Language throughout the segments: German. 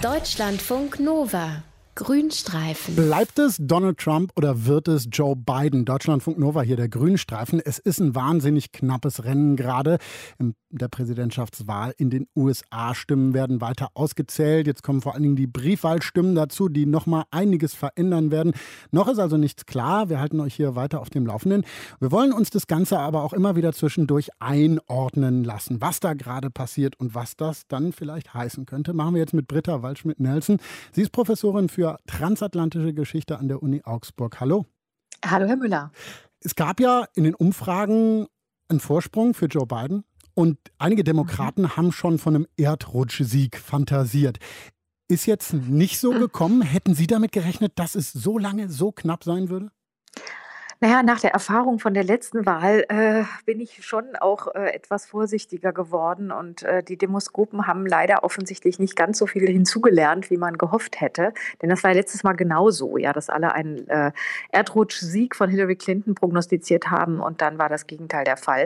Deutschlandfunk Nova. Grünstreifen. Bleibt es Donald Trump oder wird es Joe Biden? Deutschlandfunk Nova hier, der Grünstreifen. Es ist ein wahnsinnig knappes Rennen gerade in der Präsidentschaftswahl in den USA. Stimmen werden weiter ausgezählt. Jetzt kommen vor allen Dingen die Briefwahlstimmen dazu, die nochmal einiges verändern werden. Noch ist also nichts klar. Wir halten euch hier weiter auf dem Laufenden. Wir wollen uns das Ganze aber auch immer wieder zwischendurch einordnen lassen, was da gerade passiert und was das dann vielleicht heißen könnte. Machen wir jetzt mit Britta Waldschmidt-Nelson. Sie ist Professorin für transatlantische Geschichte an der Uni Augsburg. Hallo. Hallo, Herr Müller. Es gab ja in den Umfragen einen Vorsprung für Joe Biden und einige Demokraten haben schon von einem Erdrutschsieg fantasiert. Ist jetzt nicht so gekommen. Hätten Sie damit gerechnet, dass es so lange so knapp sein würde? Naja, nach der Erfahrung von der letzten Wahl bin ich schon auch etwas vorsichtiger geworden und die Demoskopen haben leider offensichtlich nicht ganz so viel hinzugelernt, wie man gehofft hätte. Denn das war letztes Mal genauso, ja, dass alle einen Erdrutschsieg von Hillary Clinton prognostiziert haben und dann war das Gegenteil der Fall.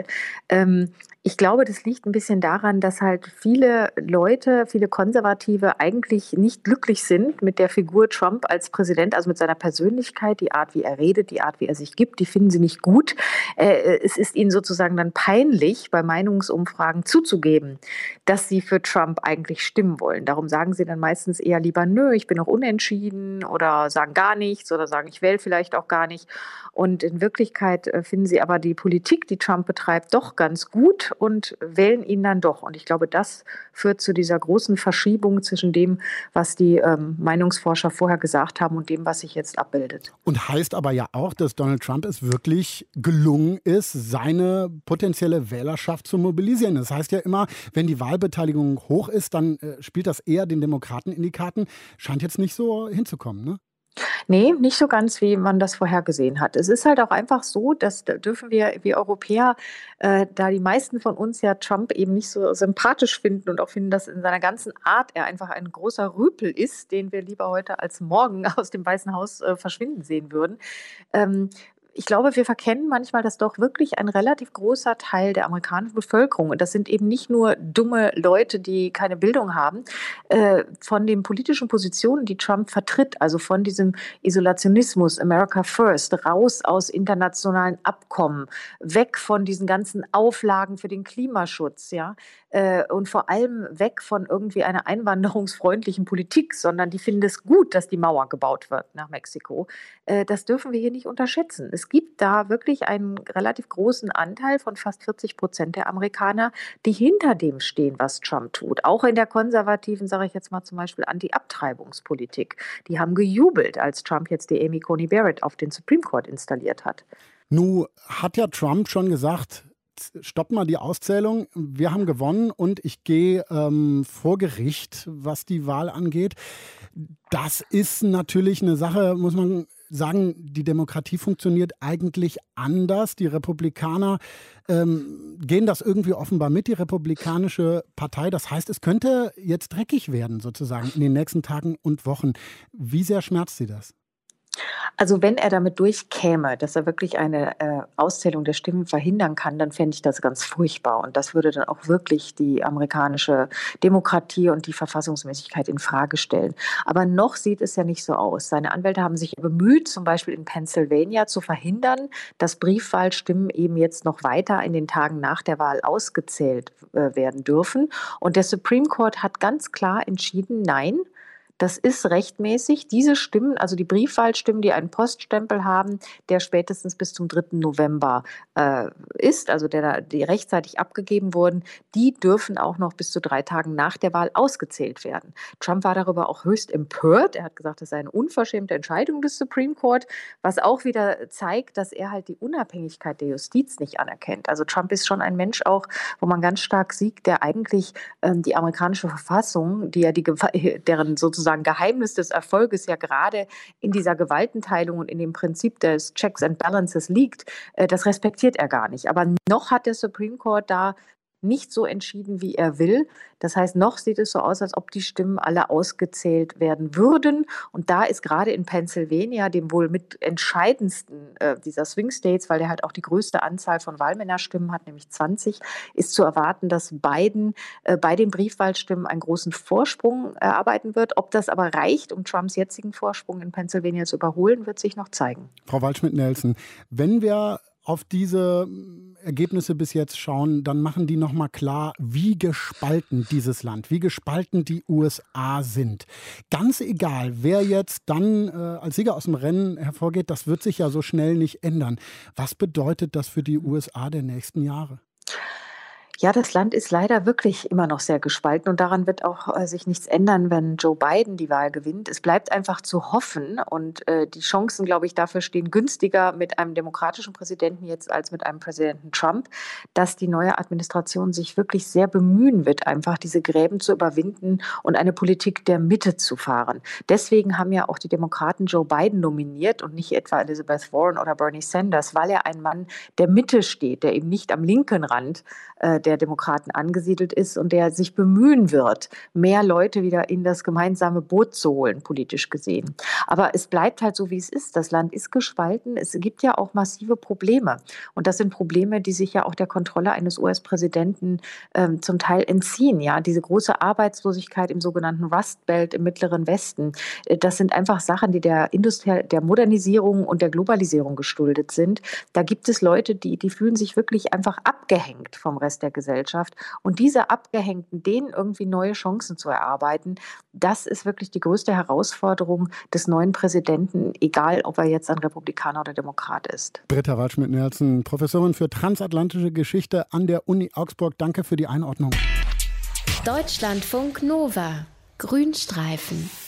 Ich glaube, das liegt ein bisschen daran, dass halt viele Leute, viele Konservative eigentlich nicht glücklich sind mit der Figur Trump als Präsident, also mit seiner Persönlichkeit, die Art, wie er redet, die Art, wie er sich gibt, die finden sie nicht gut. Es ist ihnen sozusagen dann peinlich, bei Meinungsumfragen zuzugeben, dass sie für Trump eigentlich stimmen wollen. Darum sagen sie dann meistens eher lieber, nö, ich bin noch unentschieden oder sagen gar nichts oder sagen, ich wähle vielleicht auch gar nicht. Und in Wirklichkeit finden sie aber die Politik, die Trump betreibt, doch ganz gut und wählen ihn dann doch. Und ich glaube, das führt zu dieser großen Verschiebung zwischen dem, was die Meinungsforscher vorher gesagt haben und dem, was sich jetzt abbildet. Und heißt aber ja auch, dass Donald Trump es wirklich gelungen ist, seine potenzielle Wählerschaft zu mobilisieren. Das heißt ja immer, wenn die Wahlbeteiligung hoch ist, dann spielt das eher den Demokraten in die Karten. Scheint jetzt nicht so hinzukommen, ne? Nee, nicht so ganz, wie man das vorhergesehen hat. Es ist halt auch einfach so, dass da dürfen wir Europäer, da die meisten von uns ja Trump eben nicht so sympathisch finden und auch finden, dass in seiner ganzen Art er einfach ein großer Rüpel ist, den wir lieber heute als morgen aus dem Weißen Haus verschwinden sehen würden. Ich glaube, wir verkennen manchmal, dass doch wirklich ein relativ großer Teil der amerikanischen Bevölkerung, und das sind eben nicht nur dumme Leute, die keine Bildung haben, von den politischen Positionen, die Trump vertritt, also von diesem Isolationismus, America First, raus aus internationalen Abkommen, weg von diesen ganzen Auflagen für den Klimaschutz, ja, und vor allem weg von irgendwie einer einwanderungsfreundlichen Politik, sondern die finden es gut, dass die Mauer gebaut wird nach Mexiko. Das dürfen wir hier nicht unterschätzen. Es gibt da wirklich einen relativ großen Anteil von fast 40% der Amerikaner, die hinter dem stehen, was Trump tut. Auch in der konservativen, sage ich jetzt mal zum Beispiel, Anti-Abtreibungspolitik. Die haben gejubelt, als Trump jetzt die Amy Coney Barrett auf den Supreme Court installiert hat. Nun hat ja Trump schon gesagt, stopp mal die Auszählung, wir haben gewonnen und ich gehe vor Gericht, was die Wahl angeht. Das ist natürlich eine Sache, muss man sagen, die Demokratie funktioniert eigentlich anders. Die Republikaner gehen das irgendwie offenbar mit, die Republikanische Partei. Das heißt, es könnte jetzt dreckig werden sozusagen in den nächsten Tagen und Wochen. Wie sehr schmerzt Sie das? Also wenn er damit durchkäme, dass er wirklich eine Auszählung der Stimmen verhindern kann, dann fände ich das ganz furchtbar. Und das würde dann auch wirklich die amerikanische Demokratie und die Verfassungsmäßigkeit in Frage stellen. Aber noch sieht es ja nicht so aus. Seine Anwälte haben sich bemüht, zum Beispiel in Pennsylvania zu verhindern, dass Briefwahlstimmen eben jetzt noch weiter in den Tagen nach der Wahl ausgezählt werden dürfen. Und der Supreme Court hat ganz klar entschieden, nein, das ist rechtmäßig. Diese Stimmen, also die Briefwahlstimmen, die einen Poststempel haben, der spätestens bis zum 3. November ist, also die rechtzeitig abgegeben wurden, die dürfen auch noch bis zu 3 Tagen nach der Wahl ausgezählt werden. Trump war darüber auch höchst empört. Er hat gesagt, das sei eine unverschämte Entscheidung des Supreme Court, was auch wieder zeigt, dass er halt die Unabhängigkeit der Justiz nicht anerkennt. Also Trump ist schon ein Mensch auch, wo man ganz stark sieht, der eigentlich die amerikanische Verfassung, die ja deren sozusagen Geheimnis des Erfolges ja gerade in dieser Gewaltenteilung und in dem Prinzip des Checks and Balances liegt, das respektiert er gar nicht. Aber noch hat der Supreme Court da nicht so entschieden, wie er will. Das heißt, noch sieht es so aus, als ob die Stimmen alle ausgezählt werden würden. Und da ist gerade in Pennsylvania, dem wohl mit entscheidendsten dieser Swing States, weil der halt auch die größte Anzahl von Wahlmännerstimmen hat, nämlich 20, ist zu erwarten, dass Biden bei den Briefwahlstimmen einen großen Vorsprung erarbeiten wird. Ob das aber reicht, um Trumps jetzigen Vorsprung in Pennsylvania zu überholen, wird sich noch zeigen. Frau Waldschmidt-Nelson, wenn wir auf diese Ergebnisse bis jetzt schauen, dann machen die nochmal klar, wie gespalten dieses Land, wie gespalten die USA sind. Ganz egal, wer jetzt dann als Sieger aus dem Rennen hervorgeht, das wird sich ja so schnell nicht ändern. Was bedeutet das für die USA der nächsten Jahre? Ja, das Land ist leider wirklich immer noch sehr gespalten und daran wird auch sich nichts ändern, wenn Joe Biden die Wahl gewinnt. Es bleibt einfach zu hoffen und die Chancen, glaube ich, dafür stehen günstiger mit einem demokratischen Präsidenten jetzt als mit einem Präsidenten Trump, dass die neue Administration sich wirklich sehr bemühen wird, einfach diese Gräben zu überwinden und eine Politik der Mitte zu fahren. Deswegen haben ja auch die Demokraten Joe Biden nominiert und nicht etwa Elizabeth Warren oder Bernie Sanders, weil er ein Mann der Mitte steht, der eben nicht am linken Rand der Demokraten angesiedelt ist und der sich bemühen wird, mehr Leute wieder in das gemeinsame Boot zu holen, politisch gesehen. Aber es bleibt halt so, wie es ist. Das Land ist gespalten. Es gibt ja auch massive Probleme. Und das sind Probleme, die sich ja auch der Kontrolle eines US-Präsidenten zum Teil entziehen. Ja, diese große Arbeitslosigkeit im sogenannten Rust Belt im Mittleren Westen, das sind einfach Sachen, die der Modernisierung und der Globalisierung geschuldet sind. Da gibt es Leute, die fühlen sich wirklich einfach abgehängt vom Rest der Gesellschaft. Und diese Abgehängten, denen irgendwie neue Chancen zu erarbeiten, das ist wirklich die größte Herausforderung des neuen Präsidenten, egal ob er jetzt ein Republikaner oder Demokrat ist. Britta Waldschmidt-Nelson, Professorin für transatlantische Geschichte an der Uni Augsburg. Danke für die Einordnung. Deutschlandfunk Nova. Grünstreifen.